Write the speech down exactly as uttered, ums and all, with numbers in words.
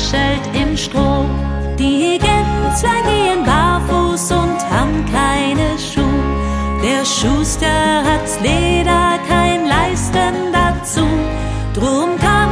kuschelt im Stroh. Die Gänse gehen barfuß und haben keine Schuh. Der Schuster hat's Leder, kein Leisten dazu. Drum kann